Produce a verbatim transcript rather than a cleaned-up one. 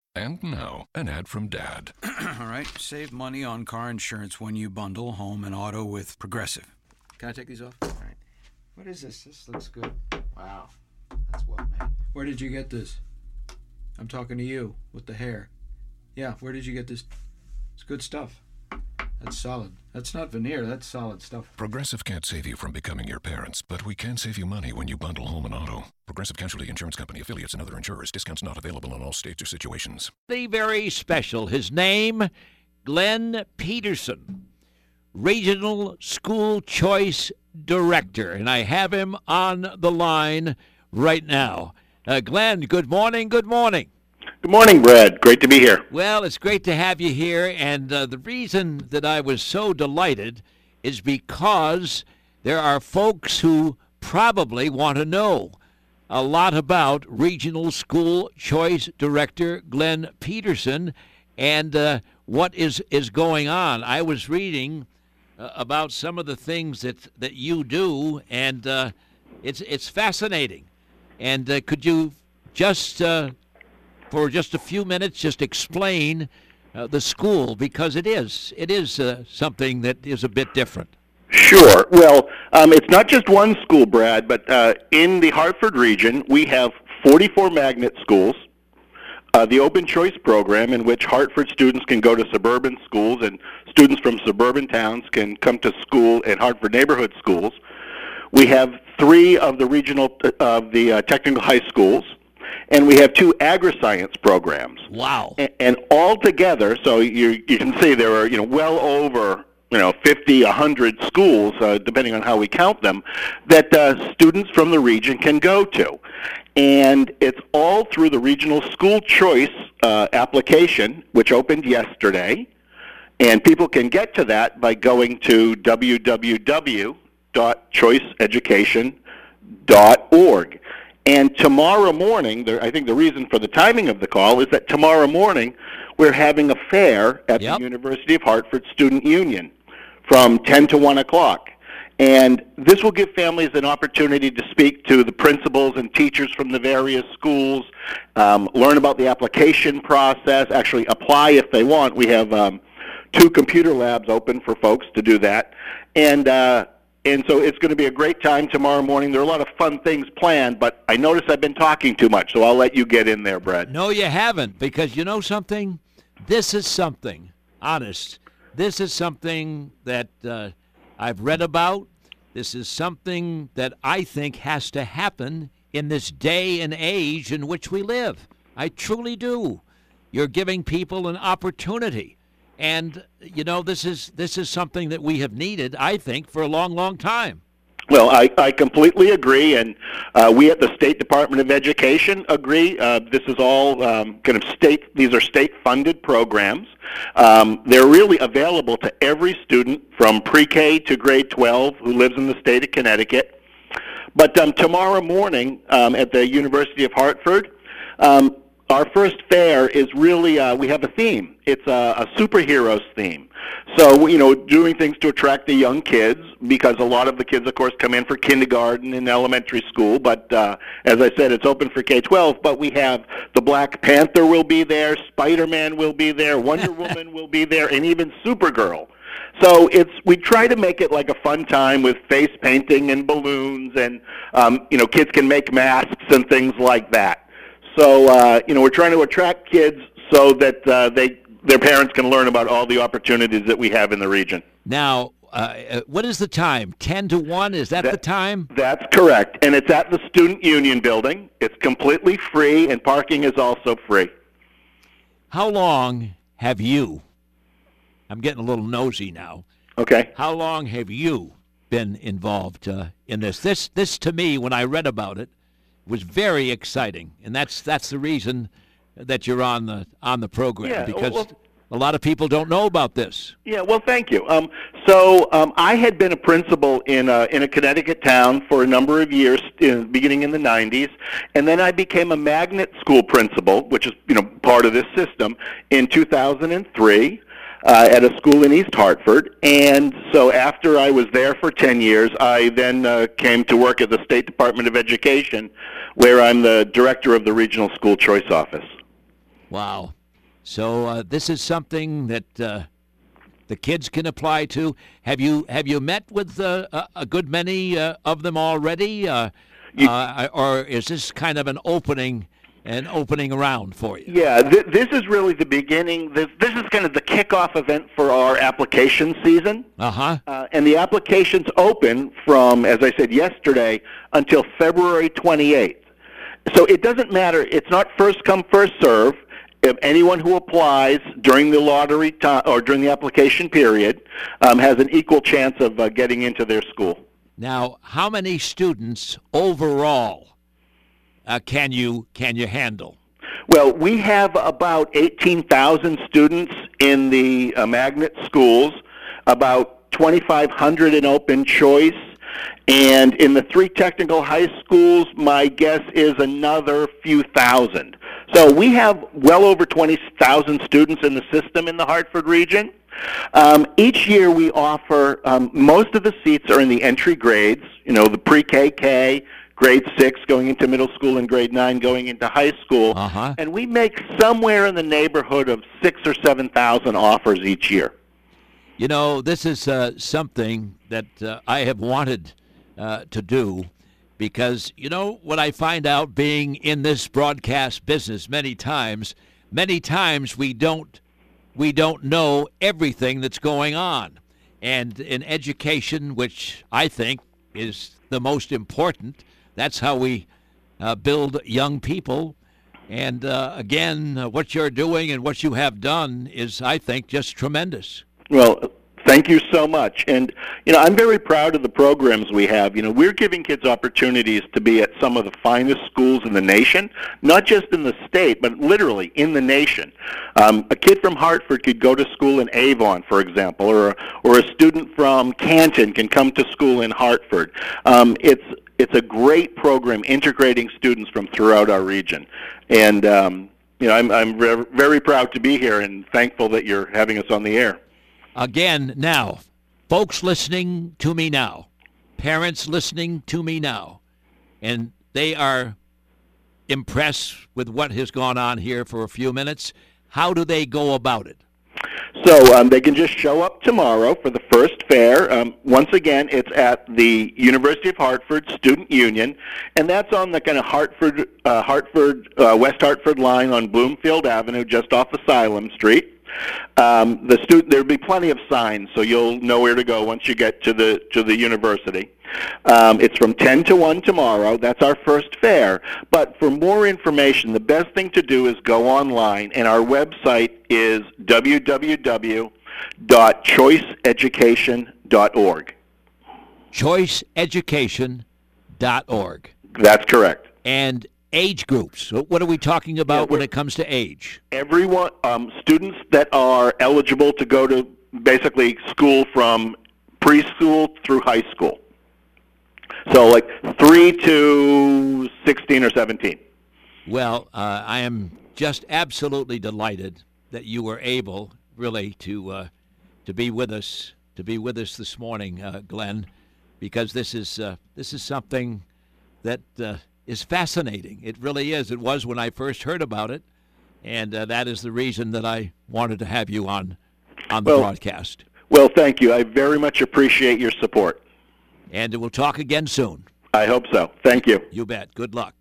And now, an ad from Dad. All right, save money on car insurance when you bundle home and auto with Progressive. Can I take these off? All right. What is this? This looks good. Wow, that's well made. Where did you get this? I'm talking to you with the hair. Yeah, where did you get this? It's good stuff. That's solid. That's not veneer, that's solid stuff. Progressive can't save you from becoming your parents, but we can save you money when you bundle home and auto. Progressive Casualty Insurance Company, affiliates, and other insurers. Discounts not available in all states or situations. The very special. His name, Glenn Peterson, Regional School Choice Director. And I have him on the line right now. Uh, Glenn, good morning, good morning. Good morning, Brad. Great to be here. Well, it's great to have you here, and uh, the reason that I was so delighted is because there are folks who probably want to know a lot about Regional School Choice Director Glenn Peterson and uh, what is, is going on. I was reading uh, about some of the things that, that you do, and uh, it's, it's fascinating. And uh, could you just... Uh, for just a few minutes, just explain uh, the school, because it is it is uh, something that is a bit different. Sure. Well, um, it's not just one school, Brad, but uh, in the Hartford region, we have forty-four magnet schools, uh, the Open Choice program, in which Hartford students can go to suburban schools, and students from suburban towns can come to school in Hartford neighborhood schools. We have three of the regional uh, of the uh, technical high schools. And we have two agri-science programs. Wow! And, and all together, so you you can see there are you know well over you know fifty, a hundred schools, uh, depending on how we count them, that uh, students from the region can go to, and it's all through the Regional School Choice uh, application, which opened yesterday, and people can get to that by going to w w w dot choice education dot org. And tomorrow morning, I think the reason for the timing of the call is that tomorrow morning we're having a fair at Yep. the University of Hartford Student Union from ten to one o'clock. And this will give families an opportunity to speak to the principals and teachers from the various schools, um, learn about the application process, actually apply if they want. We have um, two computer labs open for folks to do that. And uh, And so it's going to be a great time tomorrow morning. There are a lot of fun things planned, but I notice I've been talking too much, so I'll let you get in there, Brad. No, you haven't, because you know something? This is something, honest, this is something that uh, I've read about. This is something that I think has to happen in this day and age in which we live. I truly do. You're giving people an opportunity. And, you know, this is this is something that we have needed, I think, for a long, long time. Well, I, I completely agree, and uh, we at the State Department of Education agree. Uh, this is all um, kind of state, these are state-funded programs. Um, they're really available to every student from pre-K to grade twelve who lives in the state of Connecticut. But um, tomorrow morning um, at the University of Hartford, um, our first fair is really, uh, we have a theme. It's a, a superheroes theme. So, you know, doing things to attract the young kids, because a lot of the kids, of course, come in for kindergarten and elementary school. But uh, as I said, it's open for K twelve. But we have the Black Panther will be there, Spider-Man will be there, Wonder Woman will be there, and even Supergirl. So it's we try to make it like a fun time with face painting and balloons, and, um, you know, kids can make masks and things like that. So, uh, you know, we're trying to attract kids so that uh, they their parents can learn about all the opportunities that we have in the region. Now, uh, what is the time? ten to one? Is that, that the time? That's correct. And it's at the Student Union building. It's completely free, and parking is also free. How long have you, I'm getting a little nosy now. Okay. How long have you been involved uh, in this? This, this to me, when I read about it, was very exciting, and that's that's the reason that you're on the on the program, yeah, because well, a lot of people don't know about this. Yeah, well, thank you. Um, so um, I had been a principal in a, in a Connecticut town for a number of years, in, beginning in the nineties, and then I became a magnet school principal, which is you know part of this system, in two thousand three. Uh, at a school in East Hartford. And so after I was there for ten years, I then uh, came to work at the State Department of Education, where I'm the director of the Regional School Choice Office. Wow. So uh, this is something that uh, the kids can apply to. Have you have you met with uh, a, a good many uh, of them already, uh, You- uh, or is this kind of an opening an opening round for you? Yeah, th- this is really the beginning. This, this is kind of the kickoff event for our application season. Uh-huh. Uh, and the applications open from, as I said yesterday, until February twenty-eighth. So it doesn't matter. It's not first come, first serve. If anyone who applies during the lottery time or during the application period um, has an equal chance of uh, getting into their school. Now, how many students overall uh, can you can you handle? Well, we have about eighteen thousand students in the uh, magnet schools, about twenty-five hundred in open choice, and in the three technical high schools, my guess is another few thousand. So we have well over twenty thousand students in the system in the Hartford region. Um, each year we offer, um, most of the seats are in the entry grades, you know, the pre-K K, grade six going into middle school, and grade nine going into high school. Uh-huh. And we make somewhere in the neighborhood of six or seven thousand offers each year. You know, this is uh, something that uh, I have wanted uh, to do because, you know, what I find out being in this broadcast business many times, many times we don't we don't know everything that's going on. And in education, which I think is the most important, that's how we uh, build young people. And uh, again, uh, what you're doing and what you have done is, I think, just tremendous. Well, thank you so much. And, you know, I'm very proud of the programs we have. You know, we're giving kids opportunities to be at some of the finest schools in the nation, not just in the state, but literally in the nation. Um, a kid from Hartford could go to school in Avon, for example, or, or a student from Canton can come to school in Hartford. Um, it's, it's a great program integrating students from throughout our region. And, um, you know, I'm, I'm re- very proud to be here and thankful that you're having us on the air. Again, now, folks listening to me now, parents listening to me now, and they are impressed with what has gone on here for a few minutes, how do they go about it? So um, they can just show up tomorrow for the first fair. Um, once again, it's at the University of Hartford Student Union, and that's on the kind of Hartford, uh, Hartford, uh, West Hartford line on Bloomfield Avenue, just off Asylum Street. Um, the student, there'll be plenty of signs, so you'll know where to go once you get to the to the university. Um, it's from ten to one tomorrow. That's our first fair. But for more information, the best thing to do is go online, and our website is w w w dot choice education dot org. choice education dot org. That's correct. And age groups. So what are we talking about Yeah, when it comes to age? Everyone, um, students that are eligible to go to basically school from preschool through high school. So like three to sixteen or seventeen. Well, uh, I am just absolutely delighted that you were able really to uh, to be with us to be with us this morning, uh, Glenn, because this is uh, this is something that uh, is fascinating. It really is. It was when I first heard about it, and uh, that is the reason that I wanted to have you on on the Well, broadcast. Well, thank you. I very much appreciate your support. And we'll talk again soon. I hope so. Thank you. You bet. Good luck.